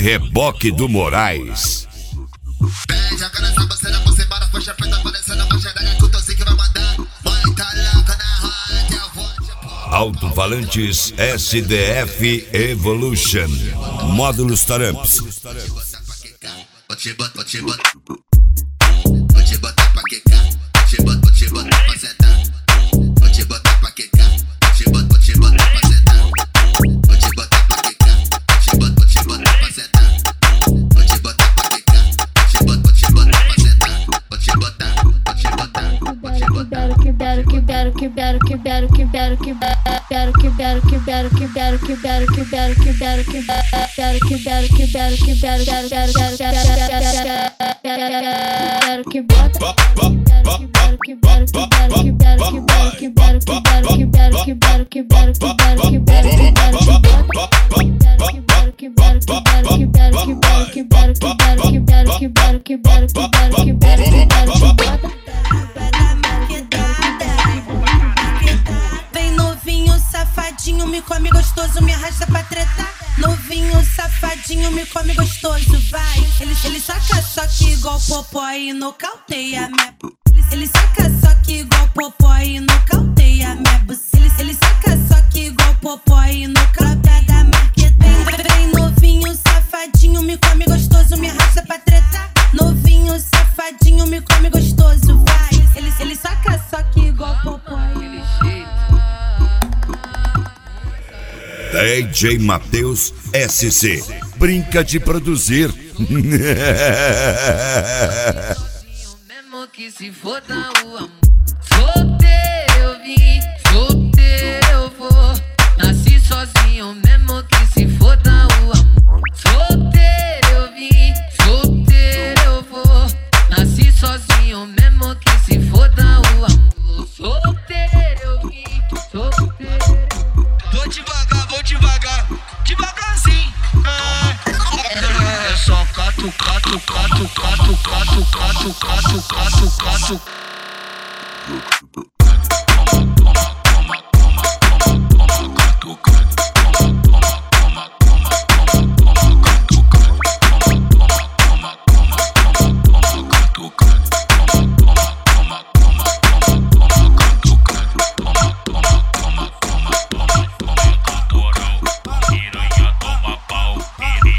Reboque do Moraes. Joga nessa bolseira, você para, faixa preta, aparecendo a xereca que o Tozinho que vai mandar. Mãe tá louca na roda, que a voz. Alto-falantes SDF Evolution. Módulos Taramps. Vou te botar pra quicar. Vou te botar pra sentar. Vou te botar pra quicar. Vou te botar pra sentar. Vou te botar pra quicar. Vou te botar pra sentar. Vou te botar pra quicar. Vou te botar pra sentar. Vou te botar. Vem novinho, safadinho, me come gostoso, me arrasta pra tretar. Novinho, safadinho, me come gostoso, vai. Ele saca choque igual popó e nocauteia minha. Ele saca choque igual popó e nocauteia minha buceta. Ele saca choque igual popó e nocauteia da marqueta. Vem novinho, safadinho, me come gostoso, me arrasta pra tretar. Novinho, safadinho, me come gostoso, vai. Ele saca choque igual popó e DJ Matheus SC. Brinca de produzir. Mesmo que se foda o amor. Solteiro eu vim, solteiro eu vou. Nasci sozinho, mesmo que se foda o amor. Solteiro eu vim, solteiro eu vou. Nasci sozinho, mesmo que se foda o amor. Solteiro eu vim, solteiro. Vou devagar, devagarzinho. É só cato.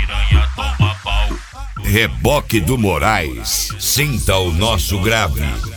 Reboque do Moraes. Sinta o nosso grave.